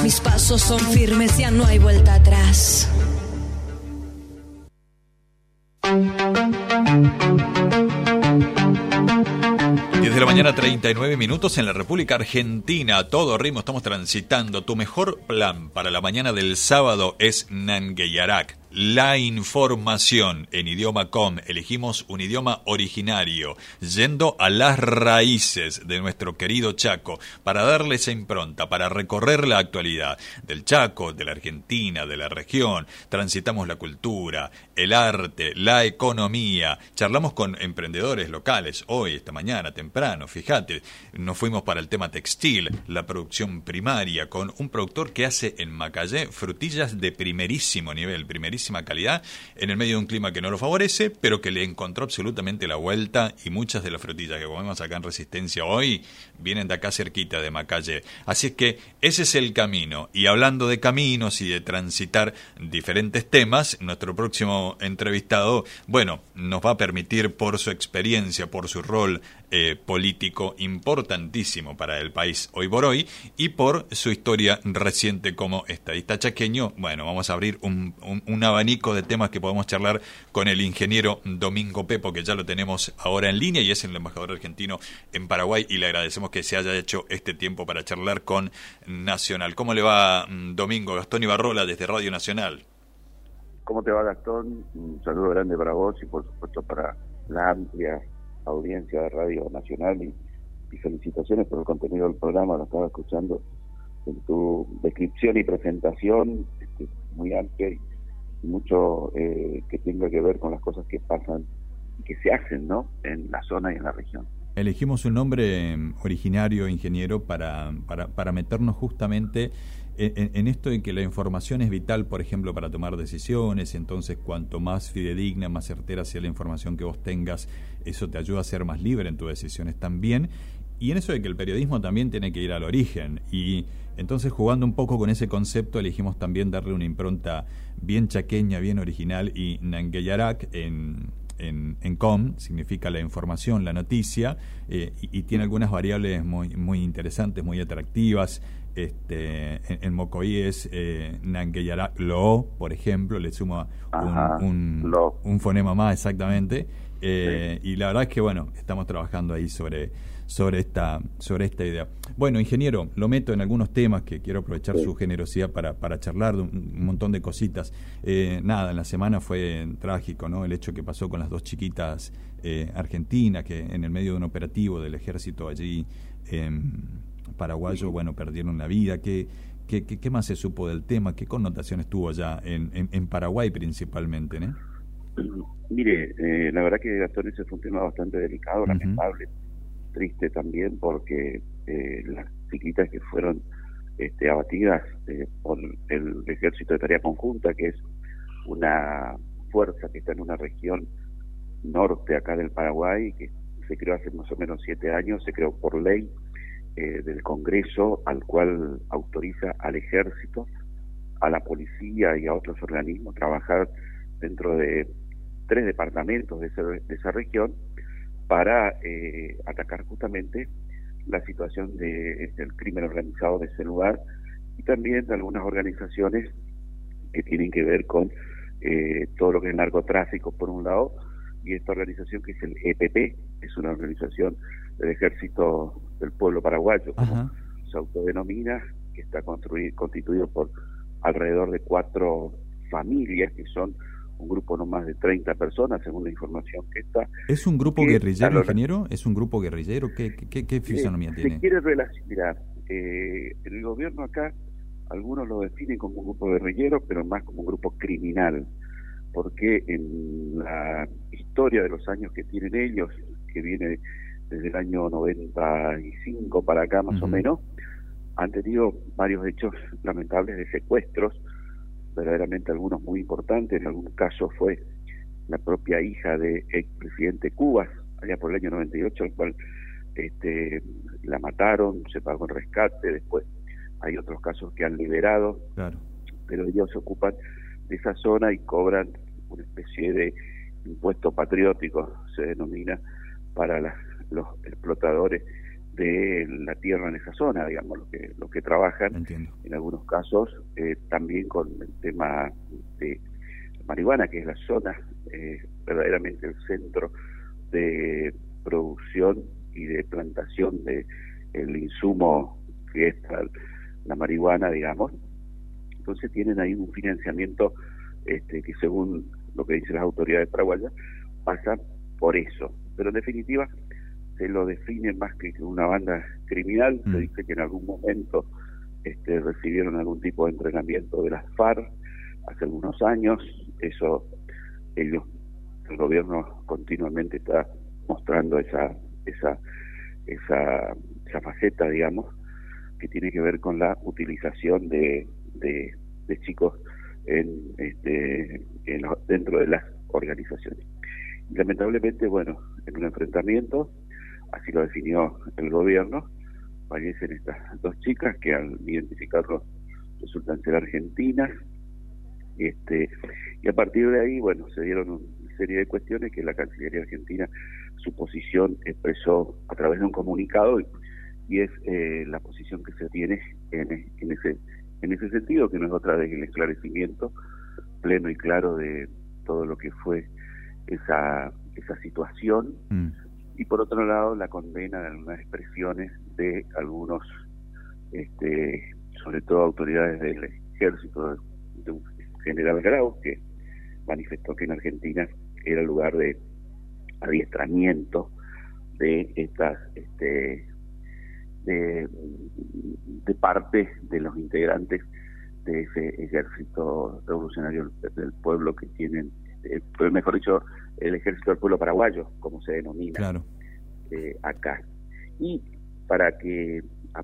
mis pasos son firmes, ya no hay vuelta atrás. 10 de la mañana, 39 minutos en la República Argentina. A todo ritmo estamos transitando. Tu mejor plan para la mañana del sábado es Nangueyarak. La información en idioma com. Elegimos un idioma originario, yendo a las raíces de nuestro querido Chaco, para darle esa impronta, para recorrer la actualidad del Chaco, de la Argentina, de la región. Transitamos la cultura, el arte, la economía. Charlamos con emprendedores locales hoy, esta mañana, temprano. Fíjate, nos fuimos para el tema textil, la producción primaria, con un productor que hace en Macayé frutillas de primerísimo nivel, primerísima calidad, en el medio de un clima que no lo favorece, pero que le encontró absolutamente la vuelta, y muchas de las frutillas que comemos acá en Resistencia hoy vienen de acá cerquita, de Macayé. Así es que ese es el camino. Y hablando de caminos y de transitar diferentes temas, nuestro próximo entrevistado, bueno, nos va a permitir, por su experiencia, por su rol político importantísimo para el país hoy por hoy, y por su historia reciente como estadista chaqueño, bueno, vamos a abrir un abanico de temas que podemos charlar con el ingeniero Domingo Pepo, que ya lo tenemos ahora en línea y es el embajador argentino en Paraguay, y le agradecemos que se haya hecho este tiempo para charlar con Nacional. ¿Cómo le va, Domingo? Gastón Ibarrola desde Radio Nacional. ¿Cómo te va, Gastón? Un saludo grande para vos y por supuesto para la amplia audiencia de Radio Nacional, y felicitaciones por el contenido del programa. Lo estaba escuchando en tu descripción y presentación, muy amplia y mucho que tenga que ver con las cosas que pasan y que se hacen, ¿no?, en la zona y en la región. Elegimos un nombre originario, ingeniero, para meternos justamente en esto de que la información es vital, por ejemplo, para tomar decisiones. Entonces, cuanto más fidedigna, más certera sea la información que vos tengas, eso te ayuda a ser más libre en tus decisiones también. Y en eso de que el periodismo también tiene que ir al origen. Y entonces, jugando un poco con ese concepto, elegimos también darle una impronta bien chaqueña, bien original, y Nangueyarak en com significa la información, la noticia, y tiene algunas variables muy interesantes, muy atractivas. En Mocoí es Nangueyarak Lo, por ejemplo, le suma un fonema más, exactamente. Sí. Y la verdad es que, bueno, estamos trabajando ahí sobre esta idea. Bueno, ingeniero, lo meto en algunos temas que quiero aprovechar su generosidad para charlar de un montón de cositas. Nada, en la semana fue trágico, ¿no?, el hecho que pasó con las dos chiquitas argentinas, que en el medio de un operativo del ejército allí paraguayo, bueno, perdieron la vida. ¿Qué más se supo del tema? ¿Qué connotaciones tuvo allá en Paraguay principalmente, ¿no? Mire, la verdad que, Gastón, ese fue un tema bastante delicado, lamentable, triste también, porque las chiquitas que fueron abatidas por el Ejército de Tarea Conjunta, que es una fuerza que está en una región norte acá del Paraguay, que se creó hace más o menos 7 años, se creó por ley del Congreso, al cual autoriza al Ejército, a la Policía y a otros organismos trabajar dentro de 3 departamentos de esa región para atacar justamente la situación del crimen organizado de ese lugar, y también de algunas organizaciones que tienen que ver con todo lo que es el narcotráfico por un lado, y esta organización que es el EPP, es una organización del Ejército del Pueblo Paraguayo, como se autodenomina, que está constituido por alrededor de 4 familias, que son un grupo no más de 30 personas, según la información que está. ¿Es un grupo guerrillero, ingeniero? ¿Es un grupo guerrillero? ¿Qué fisonomía tiene? Se quiere relacionar. El gobierno acá, algunos lo definen como un grupo guerrillero, pero más como un grupo criminal, porque en la historia de los años que tienen ellos, que viene desde el año 95 para acá más o menos, han tenido varios hechos lamentables de secuestros, verdaderamente algunos muy importantes. En algún caso fue la propia hija de expresidente Cubas, allá por el año 98, al cual la mataron, se pagó el rescate. Después hay otros casos que han liberado, claro, pero ellos se ocupan de esa zona y cobran una especie de impuesto patriótico, se denomina, para los explotadores de la tierra en esa zona, digamos, los que trabajan. Entiendo. En algunos casos también con el tema de marihuana, que es la zona verdaderamente el centro de producción y de plantación de el insumo que es la marihuana, digamos. Entonces tienen ahí un financiamiento que según lo que dicen las autoridades paraguayas pasa por eso, pero en definitiva se lo define más que una banda criminal. Se dice que en algún momento recibieron algún tipo de entrenamiento de las FARC hace algunos años. Eso el gobierno continuamente está mostrando esa faceta, digamos, que tiene que ver con la utilización de chicos dentro de las organizaciones. Y lamentablemente, bueno, en un enfrentamiento, así lo definió el gobierno, fallecen estas dos chicas que al identificarlos resultan ser argentinas, y a partir de ahí, bueno, se dieron una serie de cuestiones que la Cancillería Argentina, su posición expresó a través de un comunicado, y es la posición que se tiene en ese sentido, que no es otra vez el esclarecimiento pleno y claro de todo lo que fue esa situación, y por otro lado la condena de algunas expresiones de algunos, sobre todo autoridades del ejército, de un general Grau, que manifestó que en Argentina era lugar de adiestramiento de estas de parte de los integrantes de ese ejército revolucionario del pueblo que tienen, pero mejor dicho, el ejército del pueblo paraguayo, como se denomina. Claro. Acá. Y para que,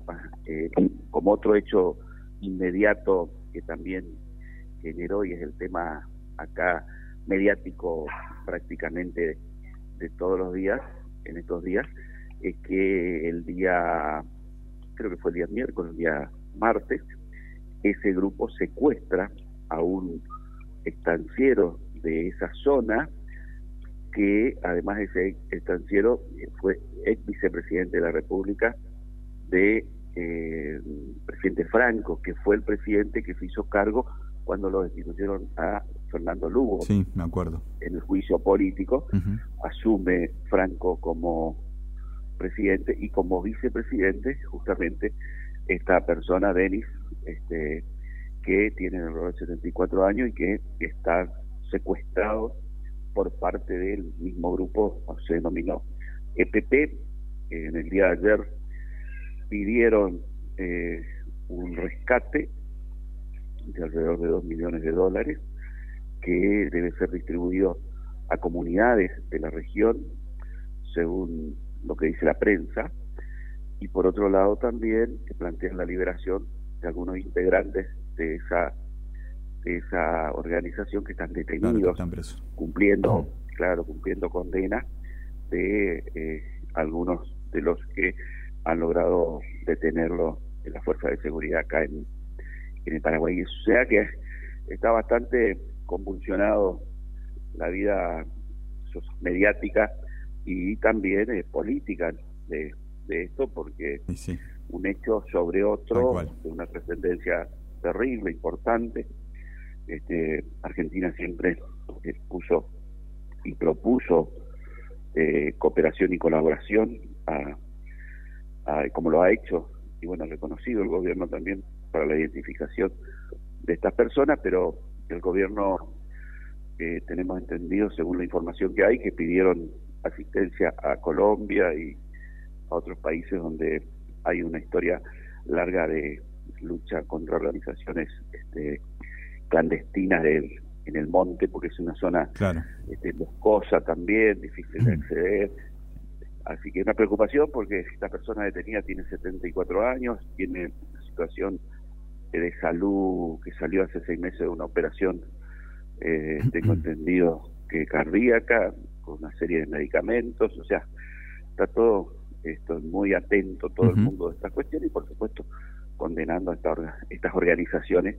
como otro hecho inmediato que también generó, y es el tema acá mediático prácticamente de todos los días, en estos días, es que el día, creo que fue el día miércoles, el día martes, ese grupo secuestra a un estanciero de esa zona, que además ese estanciero fue ex vicepresidente de la República de presidente Franco, que fue el presidente que se hizo cargo cuando lo destituyeron a Fernando Lugo. Sí, me acuerdo. En el juicio político, asume Franco como presidente, y como vicepresidente justamente esta persona, Denis, que tiene alrededor de 74 años y que está secuestrado por parte del mismo grupo, se denominó EPP. En el día de ayer pidieron un rescate de alrededor de $2 millones, que debe ser distribuido a comunidades de la región, según lo que dice la prensa, y por otro lado también que plantean la liberación de algunos integrantes de esa organización que están detenidos, claro, que están presos, cumpliendo condena de algunos de los que han logrado detenerlo en la fuerza de seguridad acá en el Paraguay. O sea que está bastante convulsionado la vida mediática y también política de esto, porque sí, un hecho sobre otro de una trascendencia terrible, importante. Argentina siempre puso y propuso cooperación y colaboración como lo ha hecho, y bueno, reconocido el gobierno también para la identificación de estas personas, pero el gobierno, tenemos entendido, según la información que hay, que pidieron asistencia a Colombia y a otros países donde hay una historia larga de lucha contra organizaciones clandestinas en el monte, porque es una zona boscosa también, difícil de acceder. Así que una preocupación, porque esta persona detenida tiene 74 años, tiene una situación de salud que salió hace 6 meses de una operación, tengo entendido que cardíaca, con una serie de medicamentos. O sea, está todo esto muy atento, todo el mundo de estas cuestiones, y por supuesto condenando a estas organizaciones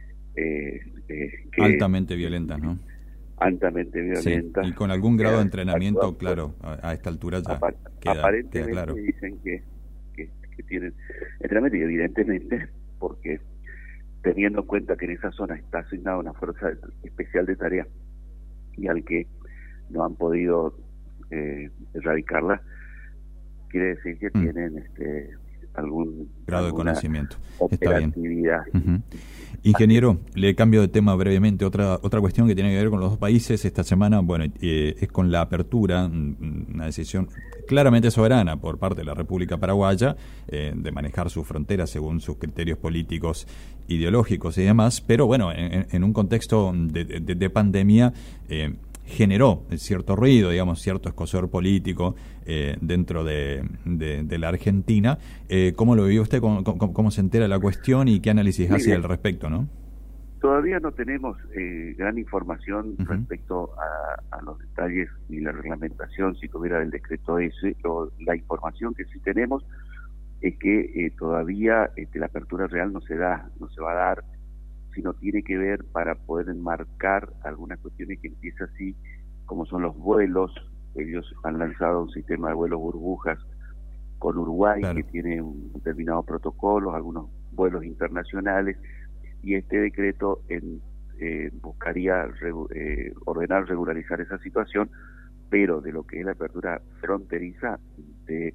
que altamente violentas, ¿no? Altamente violentas. Sí, y con algún grado de entrenamiento, claro, a esta altura ya queda aparentemente claro. Dicen que tienen entrenamiento, y evidentemente porque teniendo en cuenta que en esa zona está asignada una fuerza especial de tarea y al que no han podido erradicarla, quiere decir que tienen algún grado de conocimiento. Operatividad. Está bien. Ingeniero, le cambio de tema brevemente. Otra cuestión que tiene que ver con los dos países esta semana, bueno, es con la apertura, una decisión claramente soberana por parte de la República Paraguaya de manejar sus fronteras según sus criterios políticos, ideológicos y demás, pero bueno, en un contexto de pandemia generó cierto ruido, digamos, cierto escozor político dentro de la Argentina. ¿Cómo lo vive usted? ¿Cómo se entera de la cuestión y qué análisis hace al respecto, no? Todavía no tenemos gran información respecto a los detalles y la reglamentación, si tuviera el decreto ese, o la información que sí tenemos es que todavía la apertura real no se va a dar, sino tiene que ver para poder enmarcar algunas cuestiones que empieza así, como son los vuelos. Ellos han lanzado un sistema de vuelos burbujas con Uruguay, claro, que tiene un determinado protocolo, algunos vuelos internacionales, y este decreto buscaría ordenar, regularizar esa situación, pero de lo que es la apertura fronteriza de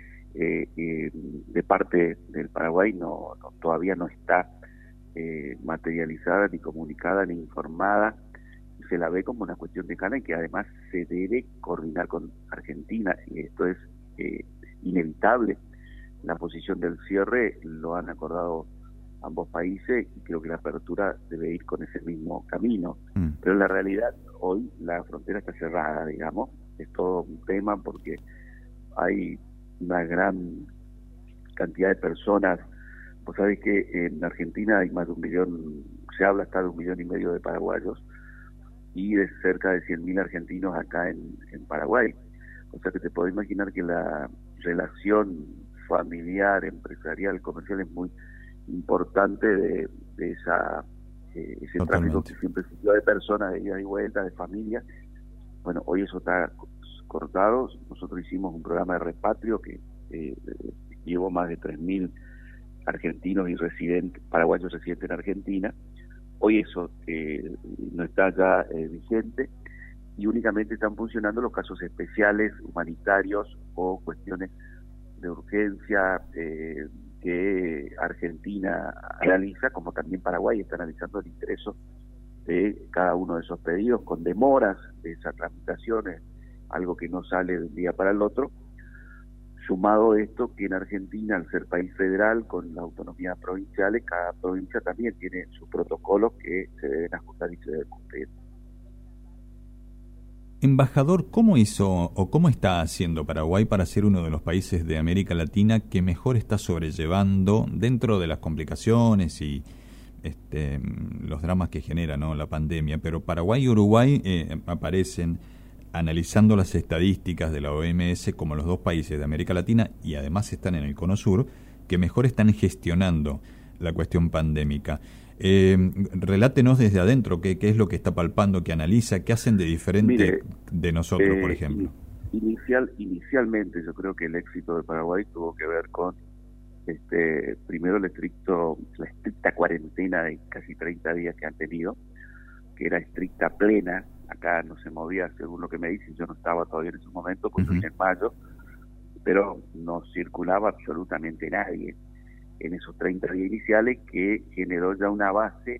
parte del Paraguay todavía no está materializada, ni comunicada, ni informada. Se la ve como una cuestión de cana y que además se debe coordinar con Argentina, y esto es inevitable. La posición del cierre lo han acordado ambos países y creo que la apertura debe ir con ese mismo camino. Pero en la realidad hoy la frontera está cerrada, digamos. Es todo un tema porque hay una gran cantidad de personas. Vos sabés que en Argentina hay más de 1 millón, se habla hasta de 1,5 millones de paraguayos y de cerca de 100.000 argentinos acá en Paraguay. O sea que te podés imaginar que la relación familiar, empresarial, comercial es muy importante de ese tráfico que siempre existió de personas, de ida y vuelta, de familia. Bueno, hoy eso está cortado. Nosotros hicimos un programa de repatrio que llevó más de 3.000 argentinos y paraguayos residentes en Argentina. Hoy eso no está ya vigente y únicamente están funcionando los casos especiales, humanitarios o cuestiones de urgencia que Argentina analiza, como también Paraguay está analizando el ingreso de cada uno de esos pedidos con demoras de esas tramitaciones, algo que no sale de un día para el otro. Sumado esto que en Argentina, al ser país federal con las autonomías provinciales, cada provincia también tiene sus protocolos que se deben ajustar y se deben cumplir. Embajador, ¿cómo hizo o cómo está haciendo Paraguay para ser uno de los países de América Latina que mejor está sobrellevando dentro de las complicaciones y los dramas que genera, ¿no?, la pandemia? Pero Paraguay y Uruguay aparecen, analizando las estadísticas de la OMS, como los dos países de América Latina, y además están en el Cono Sur, que mejor están gestionando la cuestión pandémica. Relátenos desde adentro qué es lo que está palpando, qué analiza, qué hacen de diferente de nosotros, por ejemplo. Inicialmente yo creo que el éxito de Paraguay tuvo que ver con primero la estricta cuarentena de casi 30 días que han tenido, que era estricta, plena. Acá no se movía, según lo que me dicen, yo no estaba todavía en ese momento, pues en mayo, pero no circulaba absolutamente nadie en esos 30 días iniciales, que generó ya una base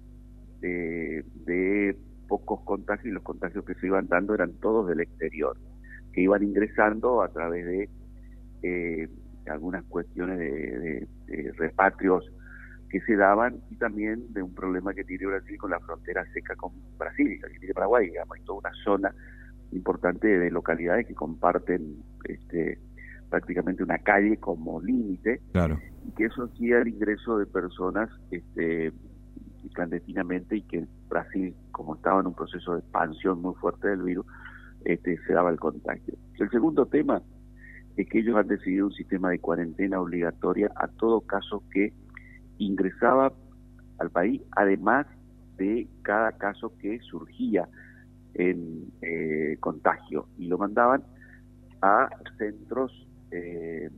de pocos contagios, y los contagios que se iban dando eran todos del exterior, que iban ingresando a través de algunas cuestiones de repatrios que se daban, y también de un problema que tiene Brasil con la frontera seca con Brasil, que tiene Paraguay, digamos. Hay toda una zona importante de localidades que comparten prácticamente una calle como límite, claro, y que eso hacía el ingreso de personas clandestinamente, y que Brasil, como estaba en un proceso de expansión muy fuerte del virus, se daba el contagio. El segundo tema es que ellos han decidido un sistema de cuarentena obligatoria a todo caso que ingresaba al país, además de cada caso que surgía en contagio, y lo mandaban a centros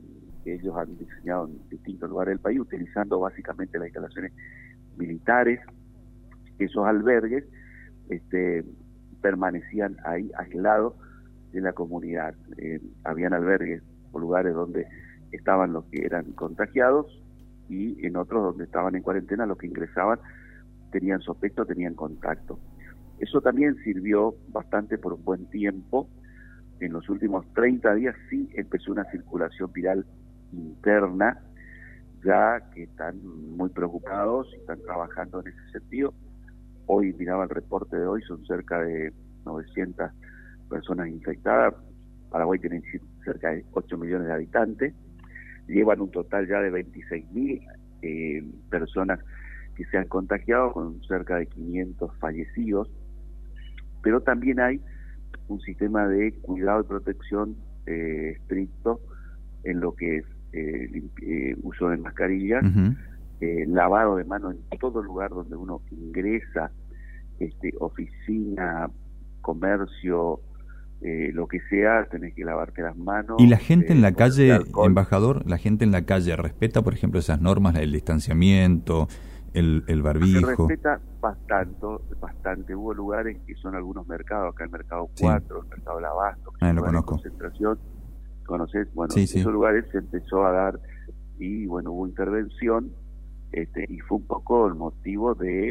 que ellos han diseñado en distintos lugares del país, utilizando básicamente las instalaciones militares. Esos albergues permanecían ahí aislados de la comunidad. Habían albergues o lugares donde estaban los que eran contagiados y en otros donde estaban en cuarentena los que ingresaban tenían sospecha, tenían contacto. Eso también sirvió bastante por un buen tiempo. En los últimos 30 días sí empezó una circulación viral interna, ya que están muy preocupados y están trabajando en ese sentido. Hoy, miraba el reporte de hoy, son cerca de 900 personas infectadas. Paraguay tiene cerca de 8 millones de habitantes. Llevan un total ya de 26.000 personas que se han contagiado, con cerca de 500 fallecidos. Pero también hay un sistema de cuidado y protección estricto en lo que es uso de mascarillas, lavado de manos en todo lugar donde uno ingresa, oficina, comercio, lo que sea, tenés que lavarte las manos. ¿Y la gente en la calle, embajador, la gente en la calle respeta, por ejemplo, esas normas, el distanciamiento, el barbijo? Se respeta bastante. Hubo lugares que son algunos mercados, acá el Mercado 4, el Mercado del Abasto, que lo conozco. Concentración. ¿Conoces? Bueno, sí. esos lugares se empezó a dar y bueno, hubo intervención y fue un poco el motivo de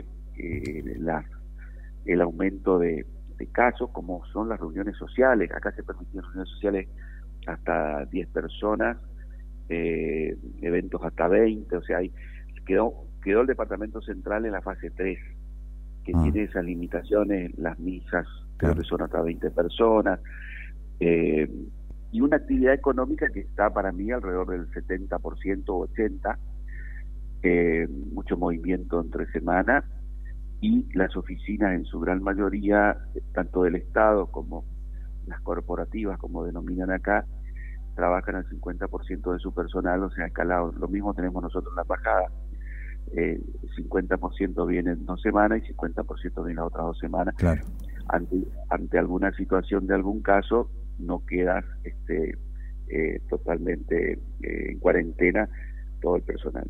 el aumento de casos, como son las reuniones sociales. Acá se permitían reuniones sociales hasta 10 personas, eventos hasta 20, o sea, quedó el Departamento Central en la fase 3, que tiene esas limitaciones, las misas, creo que son hasta 20 personas, y una actividad económica que está para mí alrededor del 70% o 80%, mucho movimiento entre semanas, y las oficinas en su gran mayoría, tanto del Estado como las corporativas, como denominan acá, trabajan al 50% de su personal, o sea, escalado. Lo mismo tenemos nosotros en la embajada, 50% viene en 2 semanas y 50% viene las otras 2 semanas. Claro. Ante alguna situación de algún caso, no quedas totalmente en cuarentena todo el personal.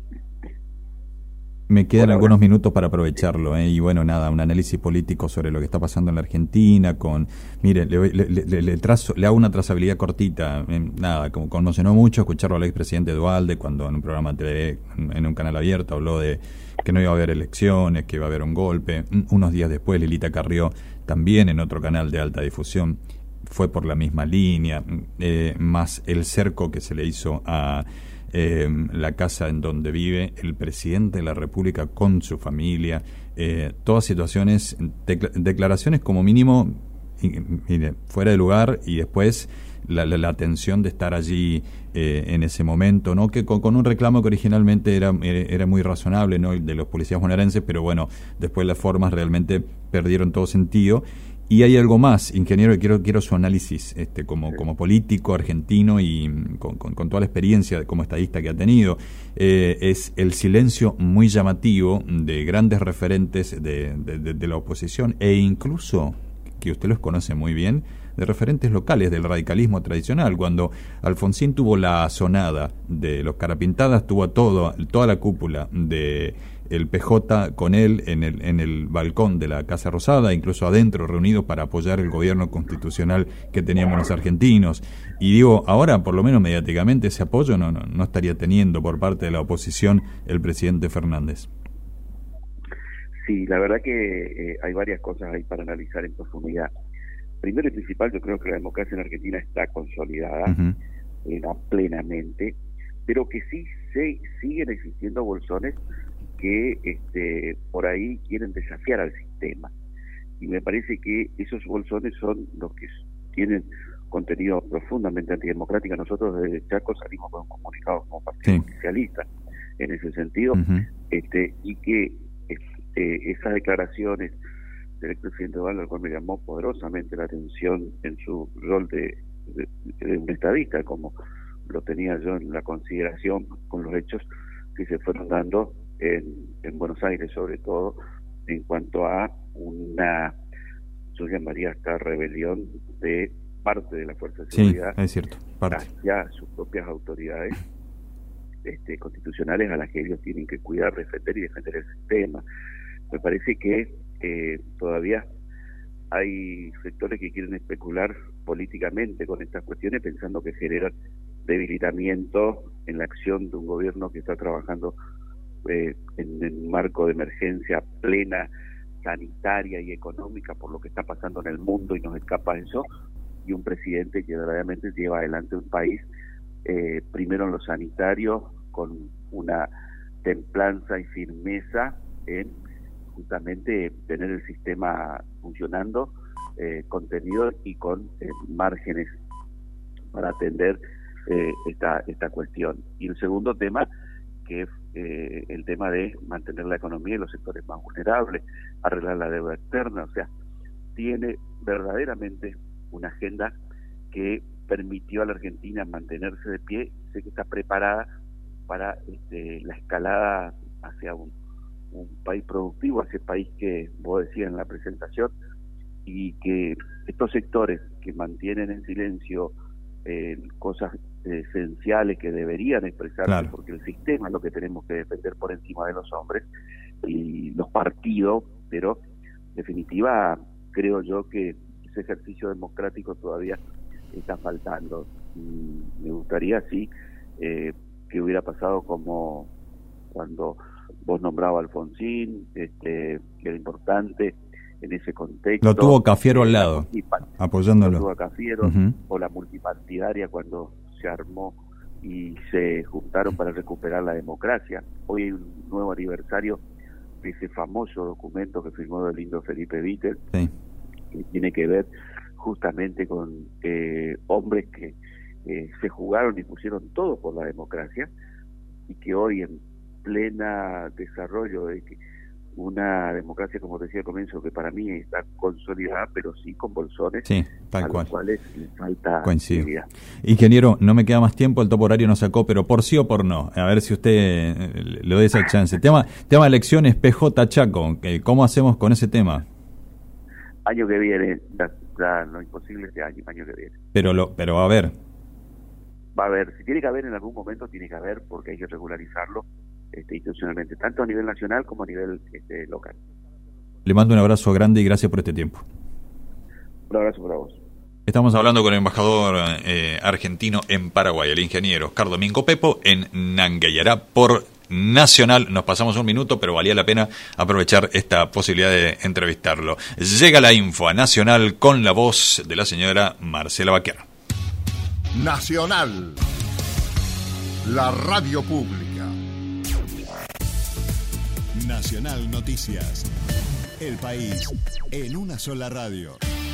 Me quedan algunos minutos para aprovecharlo, y bueno, nada, un análisis político sobre lo que está pasando en la Argentina, mire, le hago una trazabilidad cortita, nada, como conmocionó mucho escucharlo al expresidente Duhalde cuando en un programa de TV, en un canal abierto, habló de que no iba a haber elecciones, que iba a haber un golpe. Unos días después, Lilita Carrió, también en otro canal de alta difusión, fue por la misma línea, más el cerco que se le hizo a la casa en donde vive el presidente de la República con su familia, todas situaciones, declaraciones como mínimo, mire, fuera de lugar, y después la tensión de estar allí en ese momento, ¿no? Que con un reclamo que originalmente era muy razonable, ¿no? El de los policías bonaerenses, pero bueno, después las formas realmente perdieron todo sentido. Y hay algo más, ingeniero, que quiero su análisis como político argentino y con toda la experiencia como estadista que ha tenido. Es el silencio muy llamativo de grandes referentes de la oposición, e incluso, que usted los conoce muy bien, de referentes locales del radicalismo tradicional. Cuando Alfonsín tuvo la sonada de los Carapintadas, tuvo toda la cúpula de el PJ con él en el balcón de la Casa Rosada, incluso adentro, reunidos para apoyar el gobierno constitucional que teníamos los argentinos. Y digo, ahora por lo menos mediáticamente ese apoyo no estaría teniendo por parte de la oposición el presidente Fernández. Sí, la verdad que hay varias cosas ahí para analizar en profundidad. Primero y principal, yo creo que la democracia en Argentina está consolidada plenamente, pero que sí siguen existiendo bolsones que por ahí quieren desafiar al sistema, y me parece que esos bolsones son los que tienen contenido profundamente antidemocrático. Nosotros desde Chaco salimos con un comunicado como partido oficialista en ese sentido, y que esas declaraciones del expresidente Duhalde, al cual me llamó poderosamente la atención en su rol de un estadista, como lo tenía yo en la consideración con los hechos que se fueron dando en Buenos Aires, sobre todo en cuanto a una, yo llamaría esta rebelión de parte de la Fuerza de Seguridad, sí, es cierto, parte. Hacia sus propias autoridades constitucionales a las que ellos tienen que cuidar, defender y defender el sistema. Me parece que todavía hay sectores que quieren especular políticamente con estas cuestiones, pensando que generan debilitamiento en la acción de un gobierno que está trabajando en un marco de emergencia plena, sanitaria y económica por lo que está pasando en el mundo y nos escapa eso, y un presidente que verdaderamente lleva adelante un país primero en lo sanitario con una templanza y firmeza en justamente tener el sistema funcionando, contenido y con márgenes para atender esta cuestión. Y el segundo tema, que es el tema de mantener la economía en los sectores más vulnerables, arreglar la deuda externa, o sea, tiene verdaderamente una agenda que permitió a la Argentina mantenerse de pie. Sé que está preparada para la escalada hacia un país productivo, hacia el país que vos decías en la presentación, y que estos sectores que mantienen en silencio cosas esenciales que deberían expresarse, claro, porque el sistema es lo que tenemos que defender por encima de los hombres y los partidos, pero en definitiva creo yo que ese ejercicio democrático todavía está faltando. Me gustaría, sí, que hubiera pasado como cuando vos nombrabas a Alfonsín, que era importante en ese contexto. Lo tuvo Cafiero al lado, apoyándolo. Lo tuvo a Cafiero, o la multipartidaria cuando se armó y se juntaron para recuperar la democracia. Hoy hay un nuevo aniversario de ese famoso documento que firmó el lindo Felipe Vittel, sí, que tiene que ver justamente con hombres que se jugaron y pusieron todo por la democracia, y que hoy en plena desarrollo de una democracia, como decía al comienzo, que para mí está consolidada, pero sí con bolsones, sí, tal cual, los cuales le falta coincido. actividad. Ingeniero, no me queda más tiempo, el topo horario nos sacó, pero por sí o por no, a ver si usted le doy esa chance. Tema elecciones, PJ Chaco, ¿cómo hacemos con ese tema? Año que viene, ya lo imposible este año que viene. Pero a ver. Va a haber, si tiene que haber en algún momento, tiene que haber, porque hay que regularizarlo institucionalmente, tanto a nivel nacional como a nivel local. Le mando un abrazo grande y gracias por este tiempo. Un abrazo para vos. Estamos hablando con el embajador argentino en Paraguay, el ingeniero Oscar Domingo Pepo, en Nangueyará por Nacional. Nos pasamos un minuto, pero valía la pena aprovechar esta posibilidad de entrevistarlo. Llega la info a Nacional con la voz de la señora Marcela Baquer. Nacional, la radio pública. Nacional Noticias, el país en una sola radio.